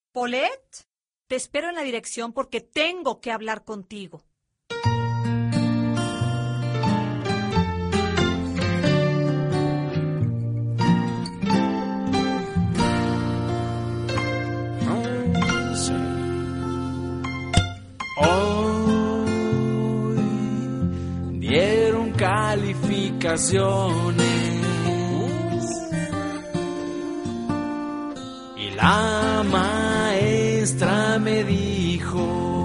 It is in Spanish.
Paulette, te espero en la dirección porque tengo que hablar contigo. Hoy dieron calificaciones y la maestra me dijo: